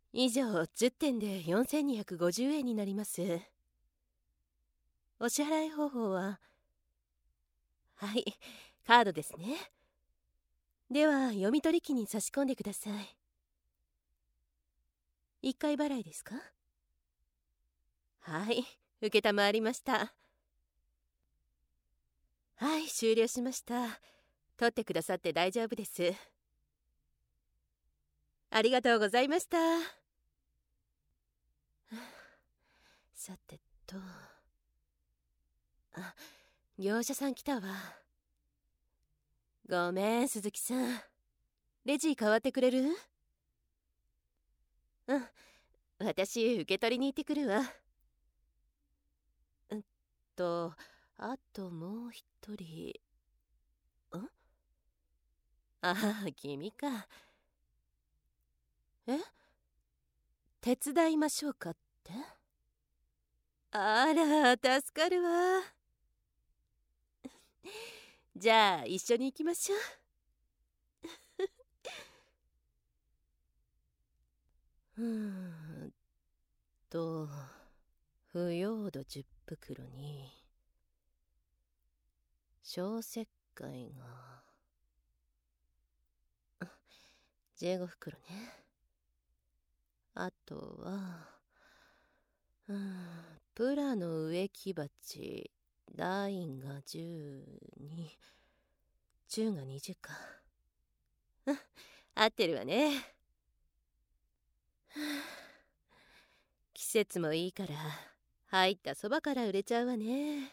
以上10点で4250円になります。お支払い方法は、はい、カードですね。では読み取り機に差し込んでください。1回払いですか？はい、承りました。はい、終了しました。取ってくださって大丈夫です。ありがとうございました。さてと、あ、業者さん来たわ。ごめん、鈴木さん。レジ代わってくれる？うん、私受け取りに行ってくるわ。と、あともう一人。ああ、君か。え？手伝いましょうかって？あら、助かるわ。じゃあ一緒に行きましょう。腐葉土10袋に小石灰が15袋ね。あとはプラの植木鉢、ラインが10に中が20か。合ってるわね。季節もいいから入ったそばから売れちゃうわね。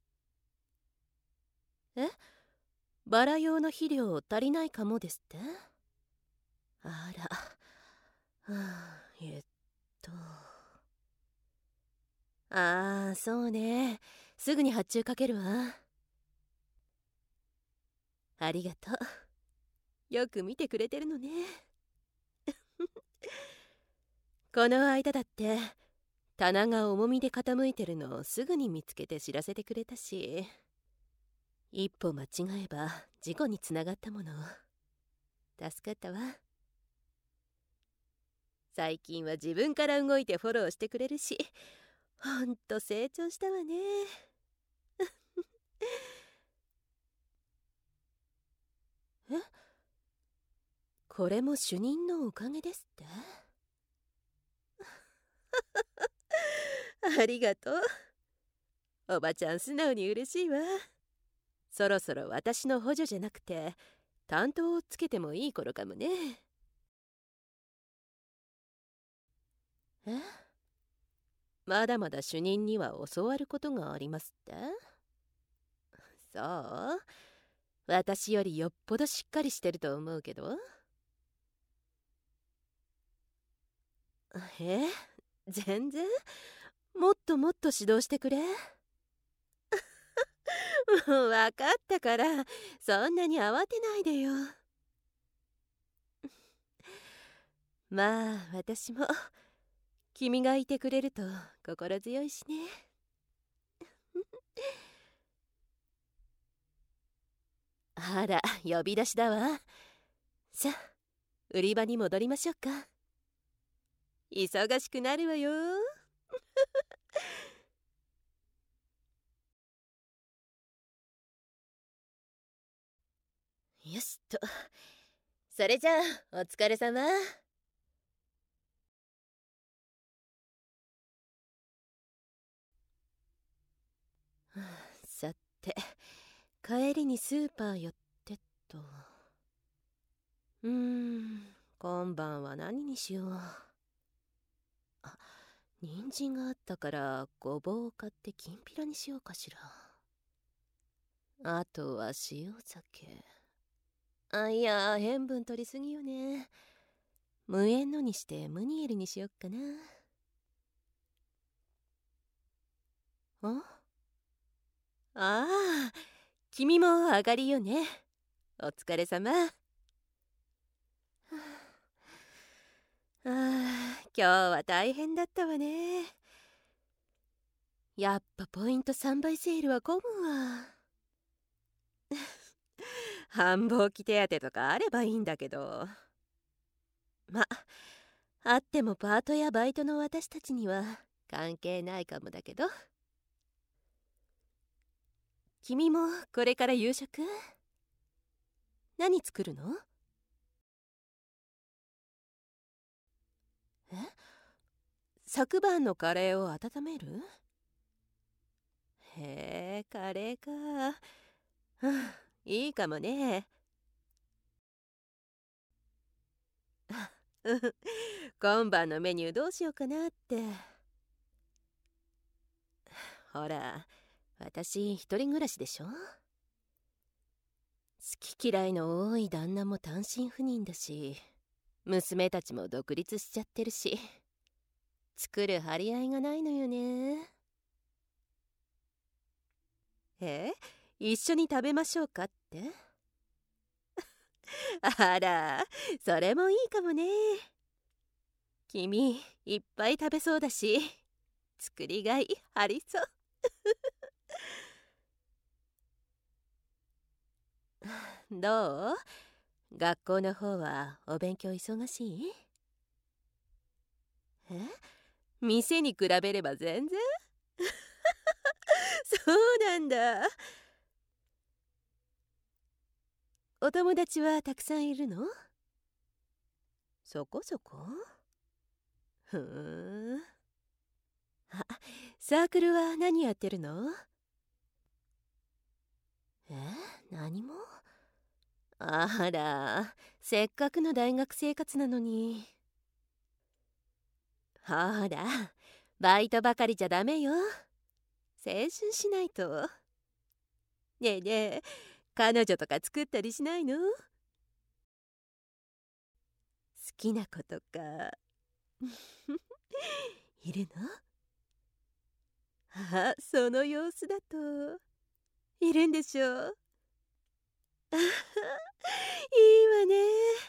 え？バラ用の肥料足りないかもですって？あら、ああ、そうね。すぐに発注かけるわ。ありがとう。よく見てくれてるのね。この間だって棚が重みで傾いてるのをすぐに見つけて知らせてくれたし、一歩間違えば事故につながったもの。助かったわ。最近は自分から動いてフォローしてくれるし、ほんと成長したわね。え？これも主任のおかげですって？ありがとう。おばちゃん素直に嬉しいわ。そろそろ私の補助じゃなくて担当をつけてもいい頃かもね。え？まだまだ主任には教わることがありますって？そう？私よりよっぽどしっかりしてると思うけど。え？全然。もっともっと指導してくれ。もう分かったから、そんなに慌てないでよ。まあ私も君がいてくれると心強いしね。あら、呼び出しだわ。さあ、売り場に戻りましょうか。忙しくなるわよ。よしと。それじゃあ、お疲れ様。さて、帰りにスーパー寄ってと。今晩は何にしよう。あ、人参があったからごぼうを買ってきんぴらにしようかしら。あとは塩酒。いや、塩分取りすぎよね。無塩のにしてムニエルにしよっかな。ああ、君も上がりよね。お疲れ様。今日は大変だったわね。やっぱポイント3倍セールは混むわ。繁忙期手当とかあればいいんだけど。ま、 あってもパートやバイトの私たちには関係ないかもだけど。君もこれから夕食？何作るの？え？昨晩のカレーを温める？へえ、カレーか。うん、いいかもね。うん、今晩のメニューどうしようかなって。ほら、私一人暮らしでしょ。好き嫌いの多い旦那も単身赴任だし、娘たちも独立しちゃってるし、作る張り合いがないのよね。え？一緒に食べましょうかって？あら、それもいいかもね。君いっぱい食べそうだし、作りがいありそう。どう？学校の方はお勉強忙しい？え？店に比べれば全然。そうなんだ。お友達はたくさんいるの？そこそこ？ふーん。あ、サークルは何やってるの？え？何も？あら、せっかくの大学生活なのに。ほら、バイトばかりじゃダメよ。青春しないと。ねえねえ、彼女とか作ったりしないの？好きな子とかいるの？あ、その様子だといるんでしょう。あはいいわね。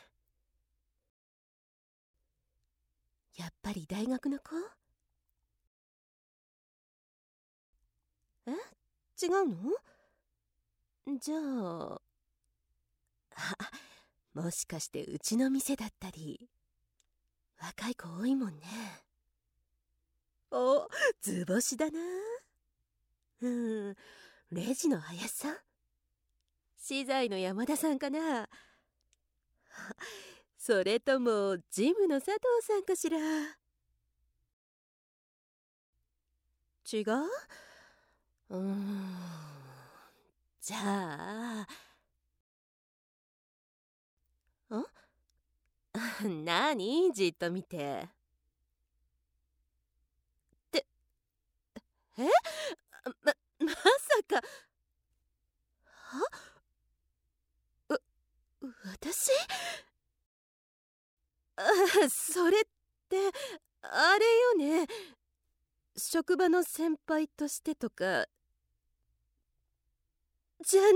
やっぱり大学の子？え？違うの？じゃあ、もしかしてうちの店だったり。若い子多いもんね。お、図星だな。うん、レジの林さん？資材の山田さんかな。それともジムの佐藤さんかしら。違う？うーん、じゃあ、何じっと見て。ってえ？まさか。は？私？それってあれよね。職場の先輩としてとかじゃない？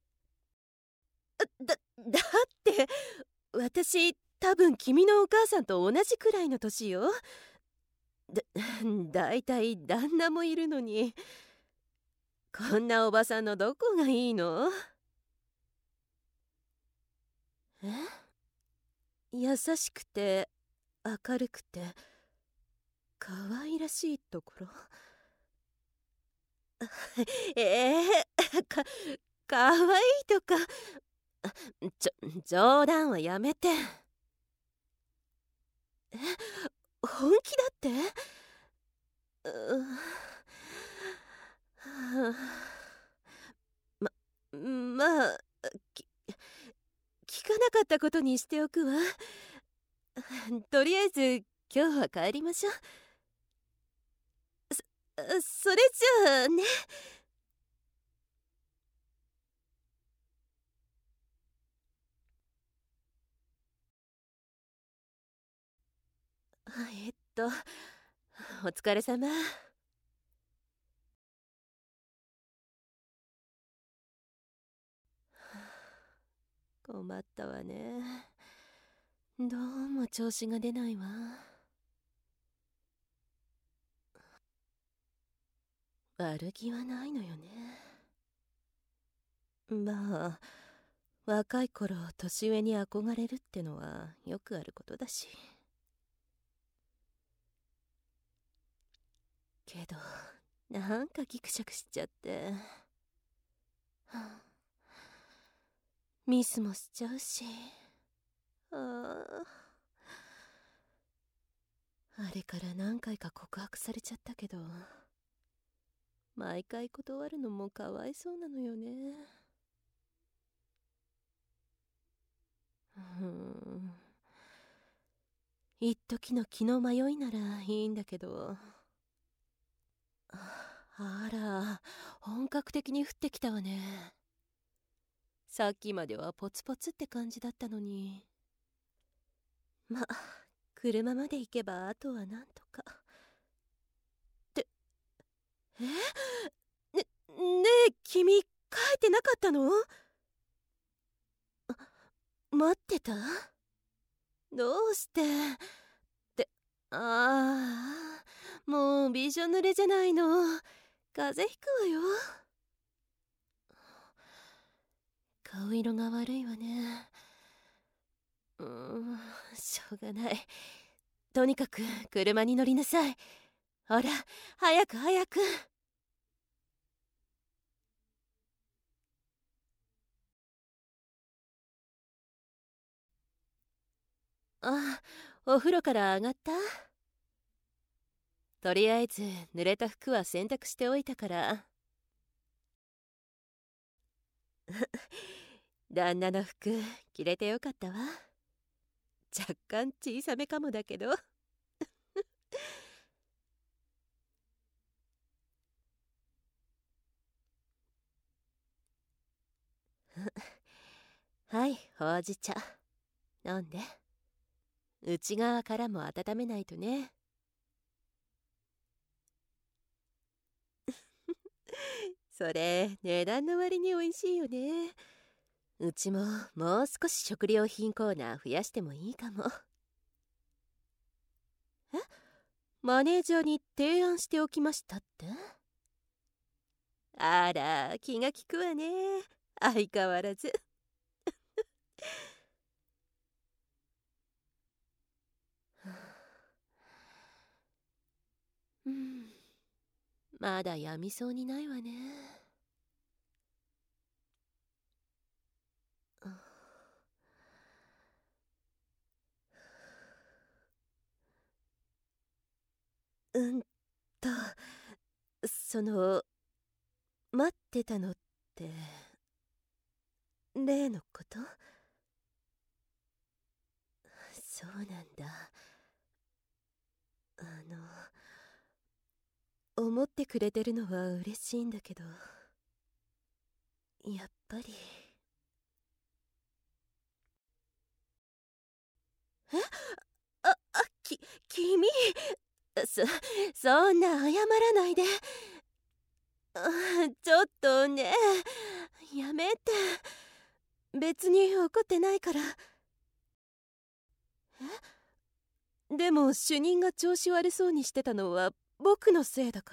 だって私多分君のお母さんと同じくらいの年よ。だだいたい旦那もいるのに、こんなおばさんのどこがいいの？え？優しくて明るくて可愛らしいところ？えか、可愛いとか。ちょ冗談はやめて。え、本気だって？うはあ、まあ、き聞かなかったことにしておくわ。とりあえず今日は帰りましょう。それじゃあね。えっとお疲れ様。困ったわね。どうも調子が出ないわ。悪気はないのよね。まあ、若い頃年上に憧れるってのはよくあることだし。 けどなんかギクシャクしちゃって、ミスもしちゃうし、あれから何回か告白されちゃったけど、毎回断るのもかわいそうなのよね。一時の気の迷いならいいんだけど。あら、本格的に降ってきたわね。さっきまではポツポツって感じだったのに。ま、車まで行けばあとはなんとか。ねえ、君帰ってなかったの？待ってた？どうしてああ、もうびしょ濡れじゃないの。風邪ひくわよ。顔色が悪いわね。しょうがない。とにかく車に乗りなさい。ほら、早く早く。あ、お風呂から上がった？とりあえず濡れた服は洗濯しておいたから。旦那の服着れてよかったわ。若干小さめかもだけど。はい、ほうじ茶飲んで。内側からも温めないとね。それ値段の割に美味しいよね。うちももう少し食料品コーナー増やしてもいいかも。え、マネージャーに提案しておきましたって？あら、気が利くわね。相変わらず。うん、まだやみそうにないわね。うんと、その、待ってたのって、例のこと？そうなんだ。思ってくれてるのは嬉しいんだけど、やっぱり。え？君、そ、そんな謝らないで。ちょっとね、やめて。別に怒ってないから。でも主任が調子悪そうにしてたのは僕のせいだから？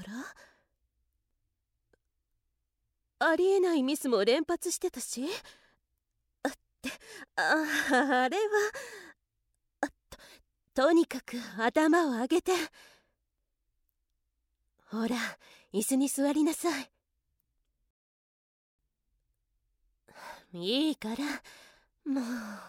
ありえないミスも連発してたし。あれは、とにかく頭を上げて。ほら、椅子に座りなさい。いいから、もう。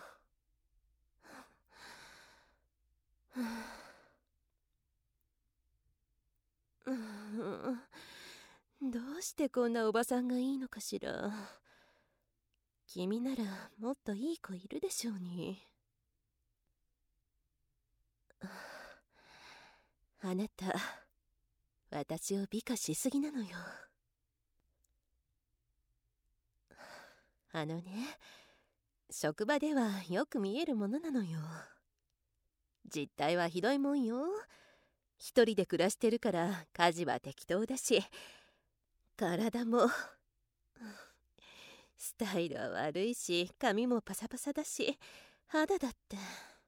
どうしてこんなおばさんがいいのかしら。君ならもっといい子いるでしょうに。あなた、私を美化しすぎなのよ。ね、職場ではよく見えるものなのよ。実態はひどいもんよ。一人で暮らしてるから家事は適当だし、体もスタイルは悪いし、髪もパサパサだし、肌だって。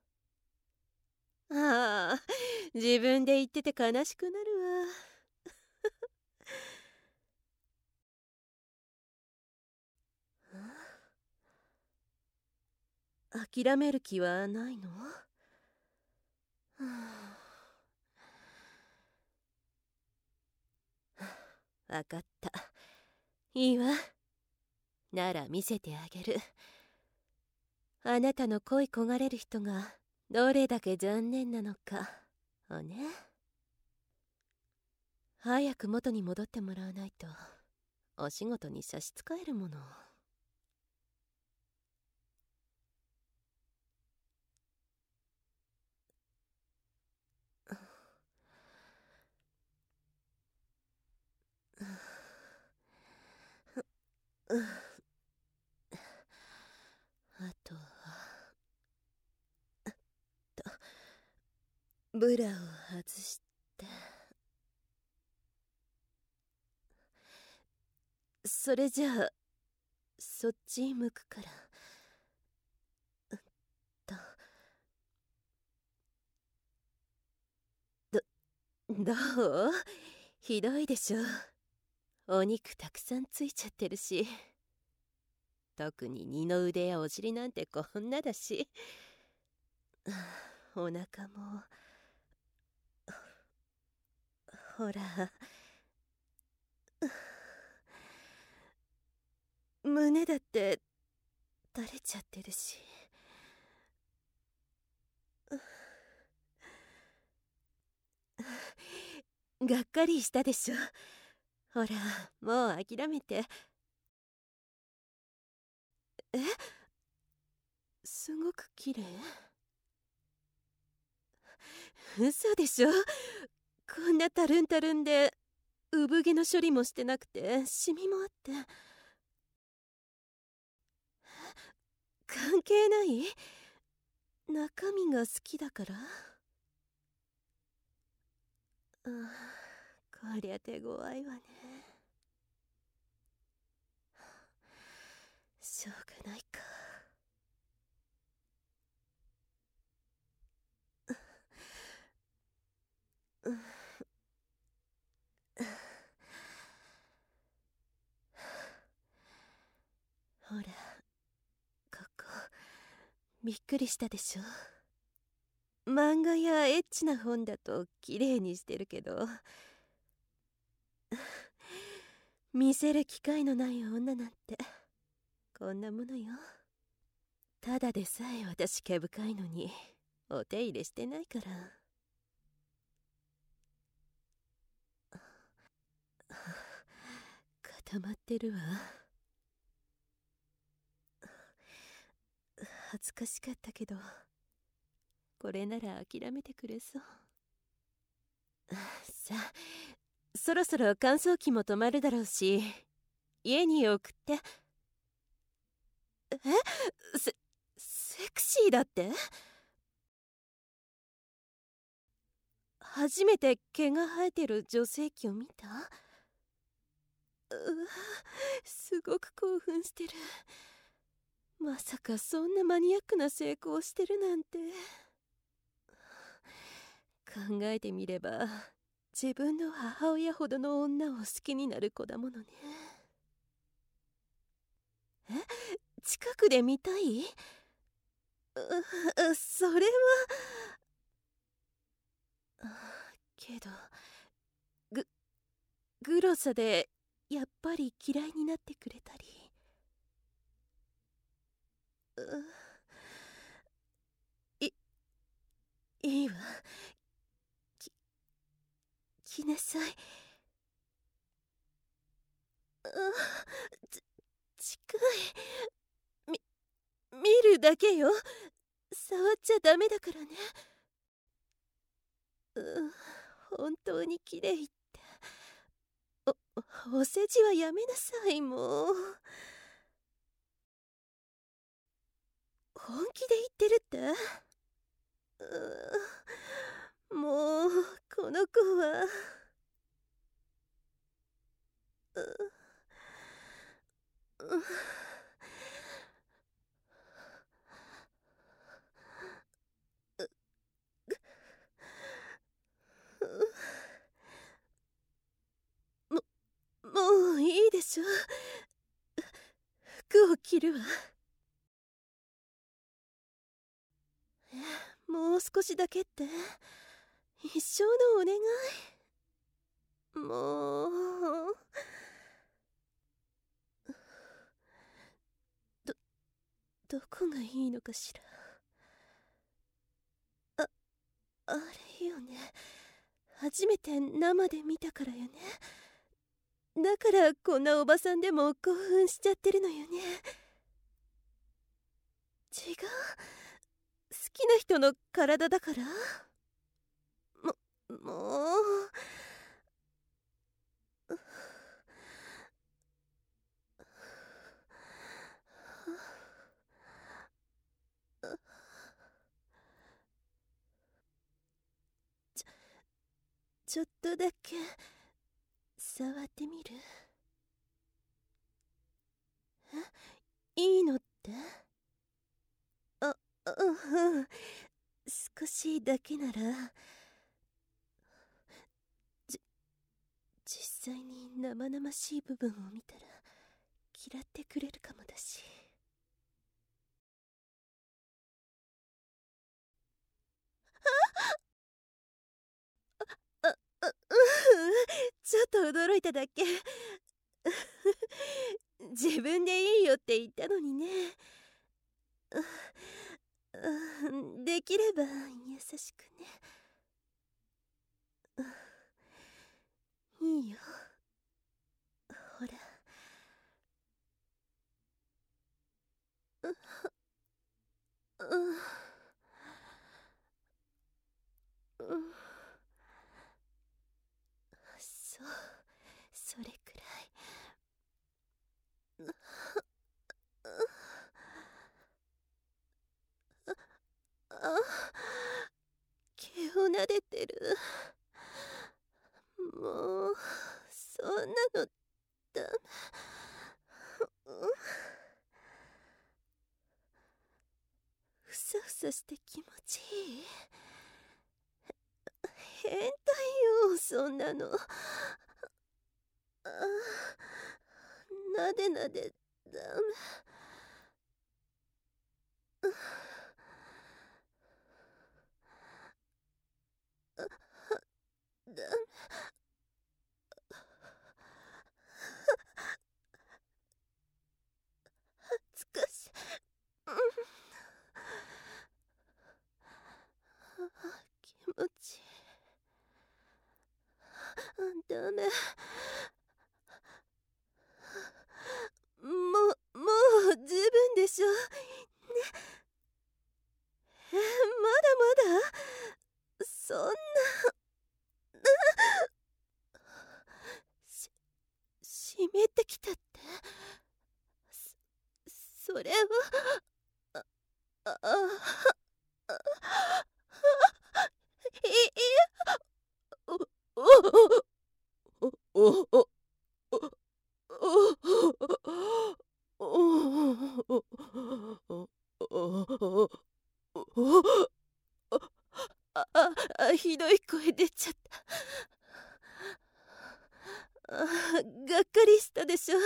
ああ、自分で言ってて悲しくなるわ。諦める気はないの？ わかった。いいわ。なら見せてあげる。あなたの恋焦がれる人がどれだけ残念なのかをね。早く元に戻ってもらわないとお仕事に差し支えるもの。あとはブラを外して、それじゃあそっち向くから。どう？ひどいでしょ。お肉たくさんついちゃってるし、特に二の腕やお尻なんてこんなだし、お腹もほら、胸だって垂れちゃってるし。がっかりしたでしょ。ほら、もう諦めて。え？すごく綺麗？嘘でしょ。こんなタルンタルンで産毛の処理もしてなくてシミもあって。関係ない？中身が好きだから？こりゃ手強いわね。しょうがないか。ほら、ここびっくりしたでしょ。漫画やエッチな本だと綺麗にしてるけど、見せる機会のない女なんてこんなものよ。ただでさえ私毛深いのにお手入れしてないから。固まってるわ。恥ずかしかったけど、これなら諦めてくれそう。さあ、そろそろ乾燥機も止まるだろうし、家に送って。セクシーだって？初めて毛が生えてる女性器を見た？うわ、すごく興奮してる。まさかそんなマニアックな成功をしてるなんて。考えてみれば自分の母親ほどの女を好きになる子だものね。え、近くで見たい？それはけど、ググロさでやっぱり嫌いになってくれたり。いいいわ。き来なさい。近い。み見るだけよ。触っちゃダメだからね。本当に綺麗って。お世辞はやめなさい、もう。本気で言ってるって？もうこの子はももういいでしょ。服を着るわ。もう少しだけって？一生のお願い。 もうどこがいいのかしら。あれよね、初めて生で見たからよね。だからこんなおばさんでも興奮しちゃってるのよね。違う、好きな人の体だから。もうちょっとだけ触ってみる？いいのって？うん、少しだけなら。実際に生々しい部分を見たら嫌ってくれるかもだし。ちょっと驚いただけ。自分でいいよって言ったのにね。できれば優しくね。いいよ、ほら。そう、それくらい。毛を撫でてる。もうそんなのダメ。ふさふさして気持ちいい。変態よ、そんなの。なでなでダメ。ダメ。恥ずかしい。気持ちいい。ダメ。もう十分でしょ。ね。まだまだそんな。湿ってきたって？それは。いや、おおおひどい声出ちゃった。がっかりしたでしょ。ね。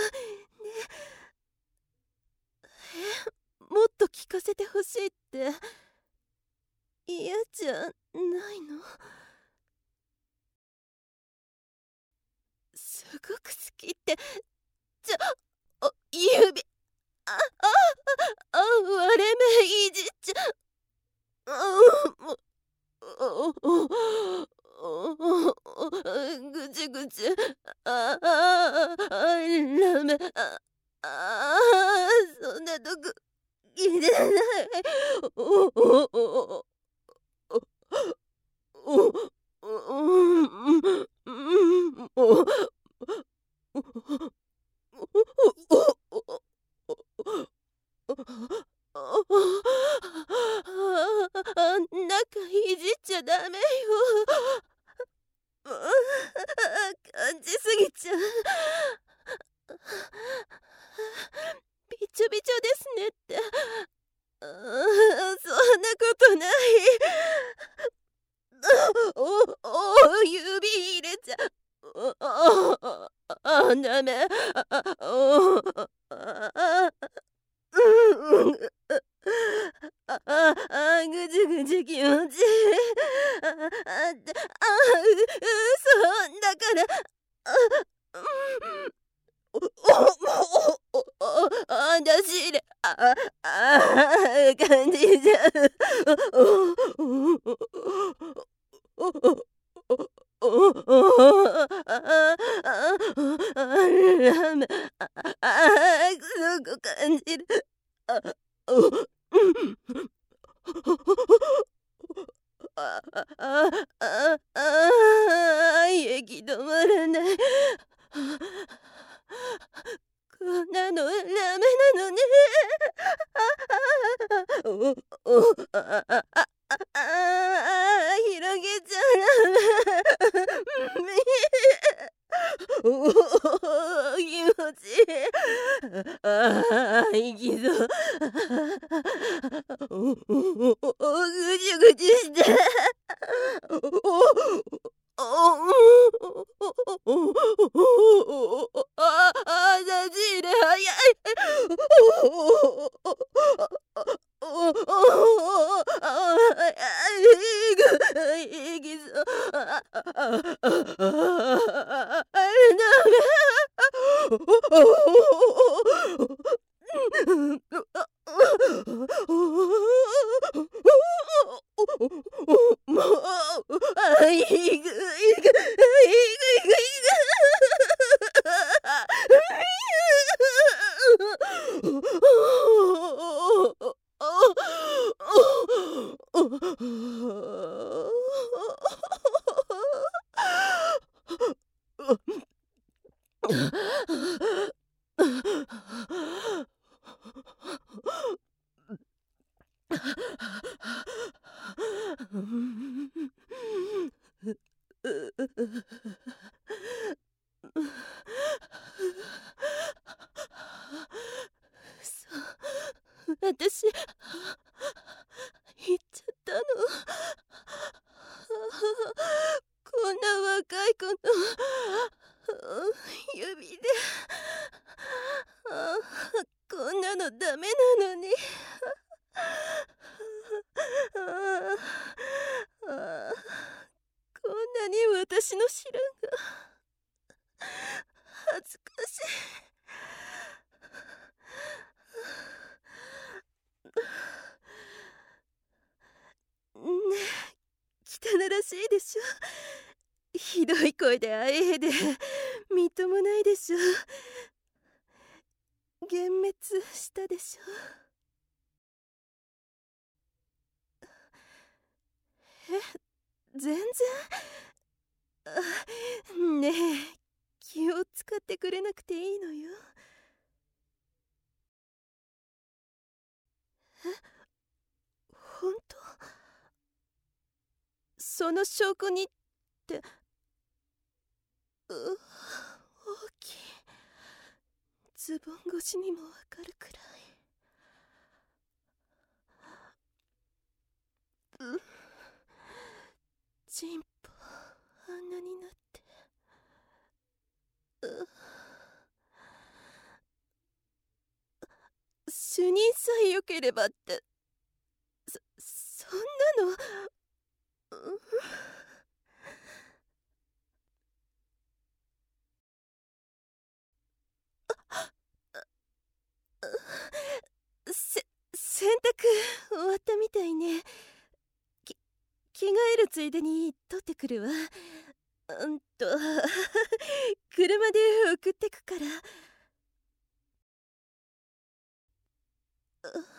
もっと聞かせてほしいって嫌じゃないの？すごく好きって。指。割れ目いじっちゃ。ぐちぐち。ダメ。そんなとこ入れない。中いじっちゃダメよ。感じすぎちゃう。びちょびちょですねって。そんなことない。指入れちゃう。ダメ。ぐじぐじ気持ちいい。嘘だから。 感じちゃう。すごく感じる。息止まらない。こんなのダメなのね。広げちゃダメ。気持ちいい。息そう。ぐちゅぐちゅして。立ち入れ早い。いきそう。もう、いく、いく、いく、いく、い私、言っちゃったの。こんな若い子の指で、こんなのダメなのに。こんなに私の知らんが恥ずかしい。ねえ、汚らしいでしょ。ひどい声であえへでみっともないでしょ。幻滅したでしょ。全然。ねえ、気を使ってくれなくていいのよ。本当？その証拠にって、大きい。ズボン越しにもわかるくらい。チンポあんなになって。主任さえよければって、そんなの。洗濯終わったみたいね。着替えるついでに取ってくるわ。車で送ってくから。